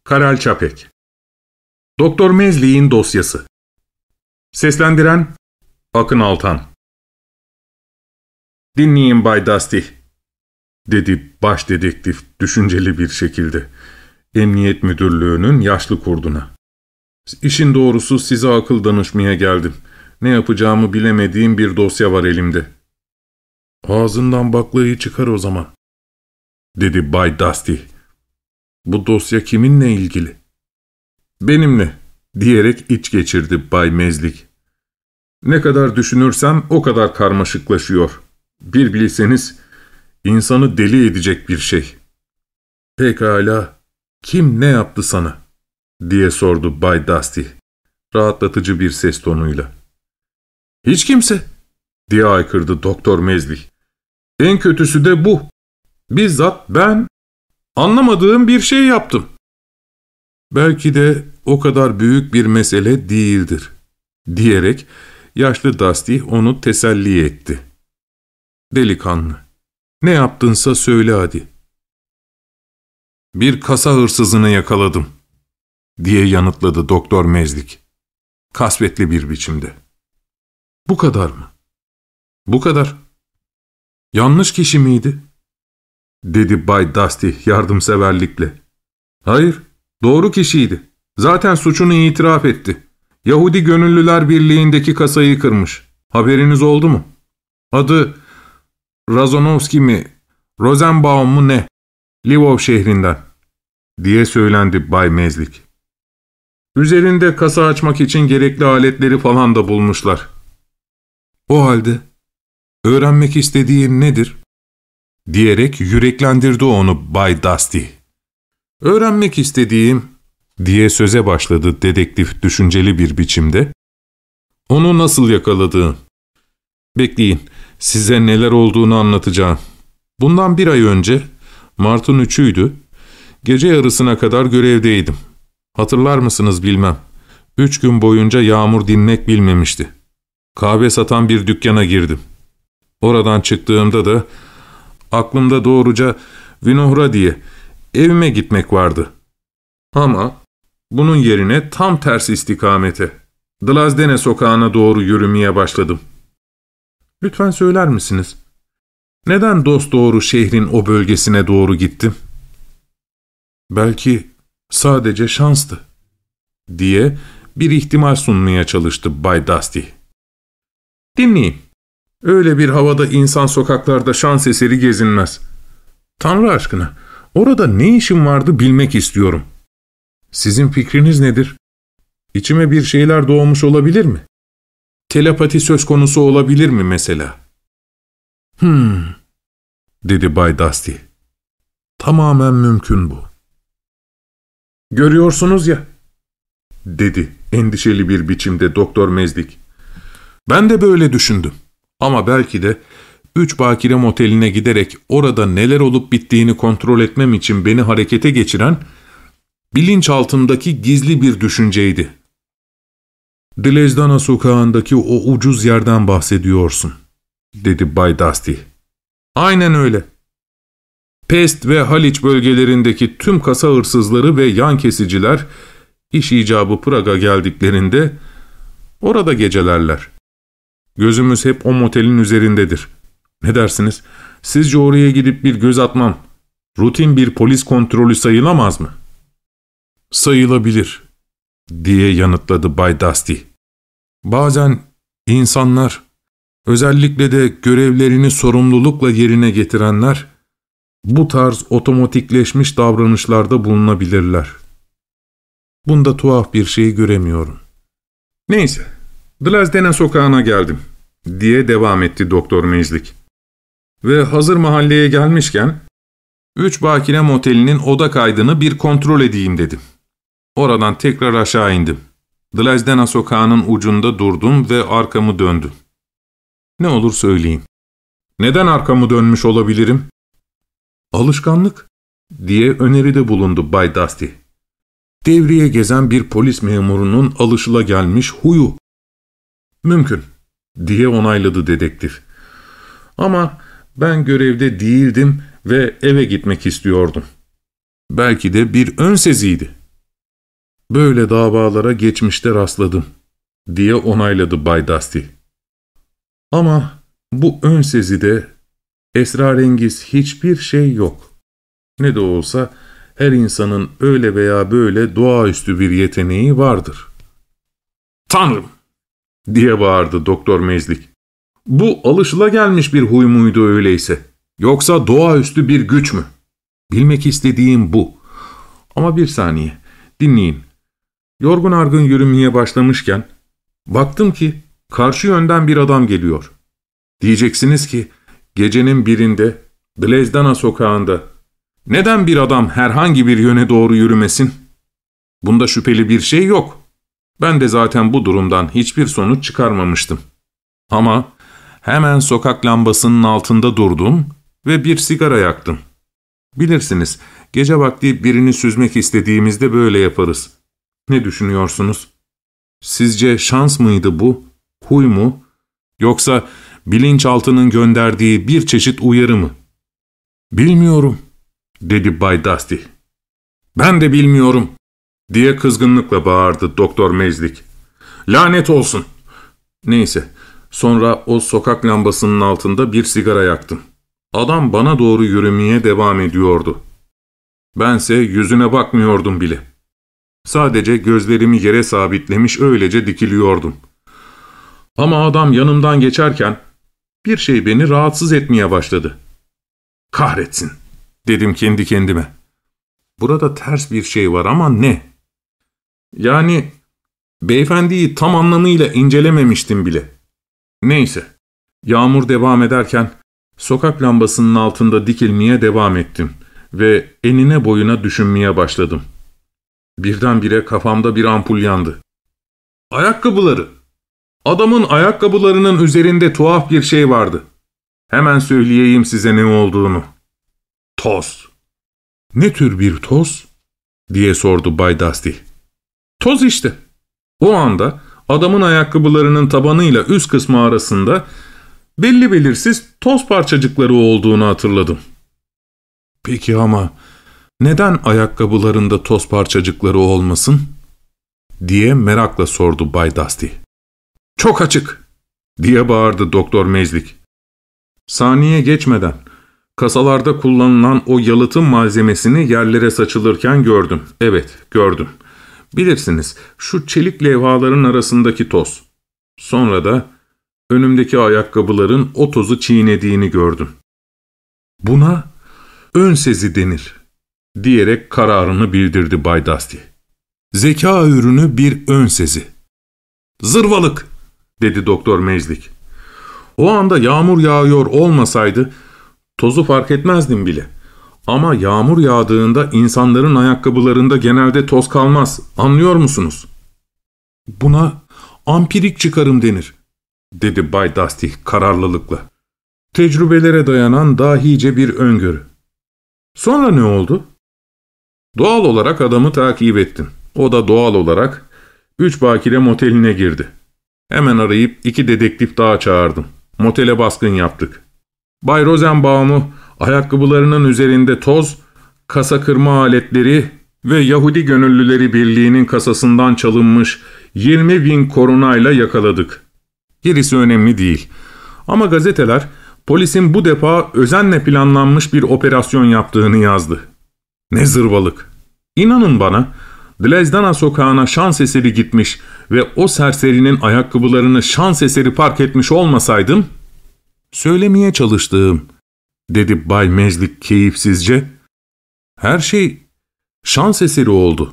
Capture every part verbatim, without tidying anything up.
Karel Çapek. Doktor Mezlik'in dosyası. Seslendiren Akın Altan. "Dinleyin Bay Dusty," dedi baş dedektif düşünceli bir şekilde Emniyet Müdürlüğü'nün yaşlı kurduna. "İşin doğrusu size akıl danışmaya geldim. Ne yapacağımı bilemediğim bir dosya var elimde." "Ağzından baklayı çıkar o zaman," dedi Bay Dusty. "Bu dosya kiminle ilgili?" "Benimle," diyerek iç geçirdi Bay Mezlik. "Ne kadar düşünürsem o kadar karmaşıklaşıyor. Bir bilseniz insanı deli edecek bir şey." "Pekala, kim ne yaptı sana?" diye sordu Bay Dusty, rahatlatıcı bir ses tonuyla. "Hiç kimse," diye haykırdı Doktor Mezlik. "En kötüsü de bu. Bizzat ben anlamadığım bir şey yaptım." "Belki de o kadar büyük bir mesele değildir," diyerek yaşlı Dusty onu teselli etti. "Delikanlı, ne yaptınsa söyle hadi." "Bir kasa hırsızını yakaladım," diye yanıtladı Doktor Mezlik, kasvetli bir biçimde. "Bu kadar mı?" "Bu kadar." "Yanlış kişi miydi?" dedi Bay Dusty yardımseverlikle. "Hayır, doğru kişiydi. Zaten suçunu itiraf etti. Yahudi Gönüllüler Birliği'ndeki kasayı kırmış. Haberiniz oldu mu? Adı Razonovski mi, Rosenbaum mu ne? Lvov şehrinden," diye söylendi Bay Mezlik. "Üzerinde kasa açmak için gerekli aletleri falan da bulmuşlar." "O halde öğrenmek istediğin nedir?" diyerek yüreklendirdi onu Bay Dusty. "Öğrenmek istediğim," diye söze başladı dedektif düşünceli bir biçimde, "onu nasıl yakaladığın. Bekleyin, size neler olduğunu anlatacağım. Bundan bir ay önce, Mart'ın üçüydü, gece yarısına kadar görevdeydim. Hatırlar mısınız bilmem. Üç gün boyunca yağmur dinmek bilmemişti. Kahve satan bir dükkana girdim. Oradan çıktığımda da aklımda doğruca Vinohradiye, evime gitmek vardı. Ama bunun yerine tam ters istikamete, Dlazdene sokağına doğru yürümeye başladım." "Lütfen söyler misiniz? Neden dosdoğru şehrin o bölgesine doğru gittim?" "Belki sadece şanstı," diye bir ihtimal sunmaya çalıştı Bay Dusty. "Dinleyin. Öyle bir havada insan sokaklarda şans eseri gezinmez. Tanrı aşkına, orada ne işim vardı bilmek istiyorum. Sizin fikriniz nedir? İçime bir şeyler doğmuş olabilir mi? Telepati söz konusu olabilir mi mesela?" "Hmm," dedi Bay Dusty. "Tamamen mümkün bu." "Görüyorsunuz ya," dedi endişeli bir biçimde Doktor Mezlik. "Ben de böyle düşündüm. Ama belki de Üç Bakire Moteli'ne giderek orada neler olup bittiğini kontrol etmem için beni harekete geçiren bilinçaltımdaki gizli bir düşünceydi." "Dlezdana sokağındaki o ucuz yerden bahsediyorsun," dedi Bay Dusty. "Aynen öyle. Pest ve Haliç bölgelerindeki tüm kasa hırsızları ve yan kesiciler iş icabı Prag'a geldiklerinde orada gecelerler. Gözümüz hep o motelin üzerindedir. Ne dersiniz? Sizce oraya gidip bir göz atmam rutin bir polis kontrolü sayılamaz mı?" "Sayılabilir," diye yanıtladı Bay Dusty. "Bazen insanlar, özellikle de görevlerini sorumlulukla yerine getirenler, bu tarz otomatikleşmiş davranışlarda bulunabilirler. Bunda tuhaf bir şey göremiyorum." "Neyse, Dlazdene sokağına geldim," diye devam etti Doktor Mezlik. "Ve hazır mahalleye gelmişken, Üç Bakire Moteli'nin oda kaydını bir kontrol edeyim dedim. Oradan tekrar aşağı indim. Dlazdene sokağının ucunda durdum ve arkamı döndüm. Ne olur söyleyin. Neden arkamı dönmüş olabilirim?" "Alışkanlık," diye öneride bulundu Bay Dusty. "Devriye gezen bir polis memurunun alışılagelmiş huyu." "Mümkün," diye onayladı dedektif. "Ama ben görevde değildim ve eve gitmek istiyordum. Belki de bir ön seziydi. Böyle davalara geçmişte rastladım, diye onayladı Bay Dusty. Ama bu ön sezide esrarengiz hiçbir şey yok. Ne de olsa her insanın öyle veya böyle doğaüstü bir yeteneği vardır. "Tanrım!" diye bağırdı Doktor Mezlik. "Bu alışılagelmiş bir huy muydu öyleyse? Yoksa doğaüstü bir güç mü? Bilmek istediğim bu. Ama bir saniye, dinleyin. Yorgun argın yürümeye başlamışken baktım ki karşı yönden bir adam geliyor. Diyeceksiniz ki gecenin birinde Dlezdana sokağında neden bir adam herhangi bir yöne doğru yürümesin? Bunda şüpheli bir şey yok. Ben de zaten bu durumdan hiçbir sonuç çıkarmamıştım. Ama hemen sokak lambasının altında durdum ve bir sigara yaktım. Bilirsiniz, gece vakti birini süzmek istediğimizde böyle yaparız. Ne düşünüyorsunuz? Sizce şans mıydı bu, huy mu, yoksa bilinçaltının gönderdiği bir çeşit uyarı mı?" "Bilmiyorum," dedi Bay Dusty. "Ben de bilmiyorum," diye kızgınlıkla bağırdı Doktor Mezlik. "Lanet olsun." Neyse, sonra o sokak lambasının altında bir sigara yaktım. Adam bana doğru yürümeye devam ediyordu. Bense yüzüne bakmıyordum bile. Sadece gözlerimi yere sabitlemiş öylece dikiliyordum. Ama adam yanımdan geçerken bir şey beni rahatsız etmeye başladı. "Kahretsin," dedim kendi kendime. "Burada ters bir şey var ama ne?" Yani beyefendiyi tam anlamıyla incelememiştim bile. Neyse, yağmur devam ederken sokak lambasının altında dikilmeye devam ettim ve enine boyuna düşünmeye başladım. Birdenbire kafamda bir ampul yandı. Ayakkabıları! Adamın ayakkabılarının üzerinde tuhaf bir şey vardı. Hemen söyleyeyim size ne olduğunu. Toz. "Ne tür bir toz?" diye sordu Bay Dusty. "Toz işte." O anda adamın ayakkabılarının tabanıyla üst kısmı arasında belli belirsiz toz parçacıkları olduğunu hatırladım. "Peki ama neden ayakkabılarında toz parçacıkları olmasın?" diye merakla sordu Bay Dusty. "Çok açık," diye bağırdı Doktor Mezlik. Saniye geçmeden kasalarda kullanılan o yalıtım malzemesini yerlere saçılırken gördüm. Evet, gördüm. Bilirsiniz, şu çelik levhaların arasındaki toz. Sonra da önümdeki ayakkabıların o tozu çiğnediğini gördüm. "Buna ön sezi denir," diyerek kararını bildirdi Bay Dusty. "Zeka ürünü bir ön sezi." "Zırvalık," dedi Doktor Mezlik. O anda yağmur yağıyor olmasaydı tozu fark etmezdim bile. Ama yağmur yağdığında insanların ayakkabılarında genelde toz kalmaz. Anlıyor musunuz? "Buna ampirik çıkarım denir," dedi Bay Dusty kararlılıkla. "Tecrübelere dayanan dahice bir öngörü." "Sonra ne oldu?" "Doğal olarak adamı takip ettim. O da doğal olarak Üç Bakire moteline girdi. Hemen arayıp iki dedektif daha çağırdım. Motele baskın yaptık. Bay Rosenbaum'u ayakkabılarının üzerinde toz, kasa kırma aletleri ve Yahudi Gönüllüleri Birliği'nin kasasından çalınmış yirmi bin korunayla yakaladık. Gerisi önemli değil. Ama gazeteler polisin bu defa özenle planlanmış bir operasyon yaptığını yazdı. Ne zırvalık! İnanın bana, Dlezdana sokağına şans eseri gitmiş ve o serserinin ayakkabılarını şans eseri park etmiş olmasaydım, "Söylemeye çalıştığım," dedi Bay Mezlik keyifsizce, "her şey şans eseri oldu.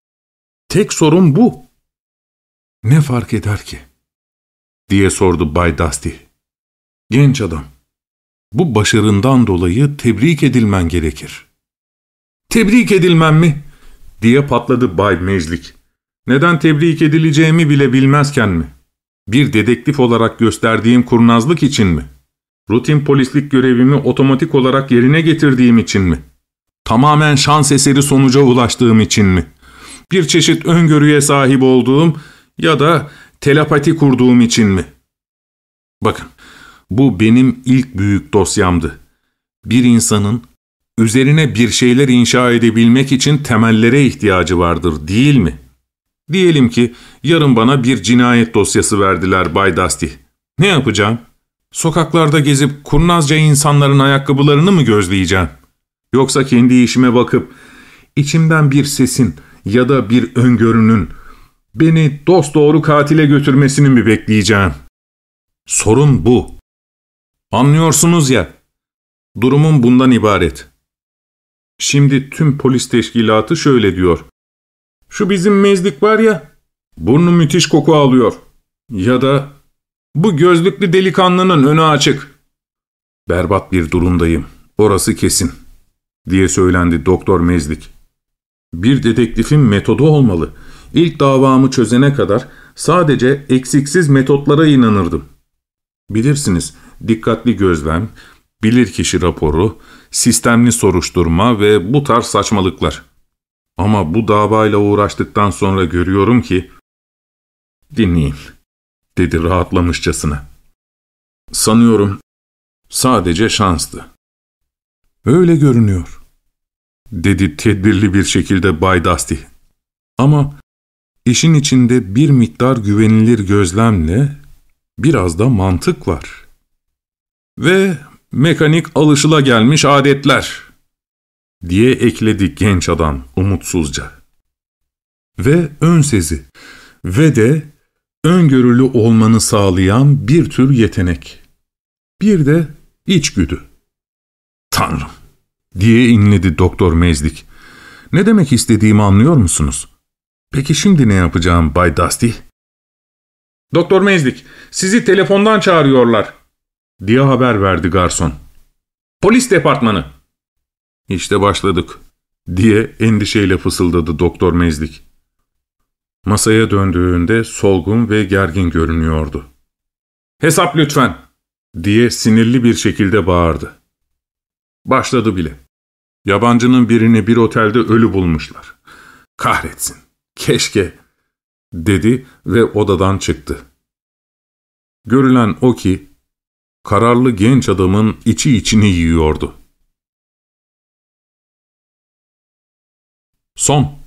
Tek sorun bu." "Ne fark eder ki?" diye sordu Bay Dusty. "Genç adam, bu başarından dolayı tebrik edilmen gerekir." "Tebrik edilmem mi?" diye patladı Bay Mezlik. "Neden tebrik edileceğimi bile bilmezken mi? Bir dedektif olarak gösterdiğim kurnazlık için mi? Rutin polislik görevimi otomatik olarak yerine getirdiğim için mi? Tamamen şans eseri sonuca ulaştığım için mi? Bir çeşit öngörüye sahip olduğum ya da telepati kurduğum için mi? Bakın, bu benim ilk büyük dosyamdı. Bir insanın üzerine bir şeyler inşa edebilmek için temellere ihtiyacı vardır, değil mi? Diyelim ki yarın bana bir cinayet dosyası verdiler Bay Dusty. Ne yapacağım? Sokaklarda gezip kurnazca insanların ayakkabılarını mı gözleyeceğim? Yoksa kendi işime bakıp içimden bir sesin ya da bir öngörünün beni dosdoğru katile götürmesini mi bekleyeceğim? Sorun bu. Anlıyorsunuz ya, durumum bundan ibaret. Şimdi tüm polis teşkilatı şöyle diyor. Şu bizim Mezlik var ya, burnu müthiş koku alıyor. Ya da bu gözlüklü delikanlının önü açık. Berbat bir durumdayım, orası kesin, diye söylendi Doktor Mezlik. Bir dedektifin metodu olmalı. İlk davamı çözene kadar sadece eksiksiz metotlara inanırdım. Bilirsiniz, dikkatli gözlem, bilirkişi raporu, sistemli soruşturma ve bu tarz saçmalıklar. Ama bu davayla uğraştıktan sonra görüyorum ki... Dinleyin, dedi rahatlamışçasına. Sanıyorum sadece şanstı. Öyle görünüyor, dedi tedbirli bir şekilde Bay Dusty. Ama işin içinde bir miktar güvenilir gözlemle biraz da mantık var. Ve mekanik alışılagelmiş adetler, diye ekledi genç adam umutsuzca. Ve ön sezi ve de öngörülü olmanı sağlayan bir tür yetenek. Bir de içgüdü. Tanrım, diye inledi Doktor Mezlik. Ne demek istediğimi anlıyor musunuz? Peki şimdi ne yapacağım Bay Dusty? Doktor Mezlik, sizi telefondan çağırıyorlar, diye haber verdi garson. Polis departmanı. İşte başladık, diye endişeyle fısıldadı Doktor Mezlik. Masaya döndüğünde solgun ve gergin görünüyordu. Hesap lütfen, diye sinirli bir şekilde bağırdı. Başladı bile. Yabancının birini bir otelde ölü bulmuşlar. Kahretsin, keşke, dedi ve odadan çıktı. Görülen o ki, kararlı genç adamın içi içini yiyordu. Son.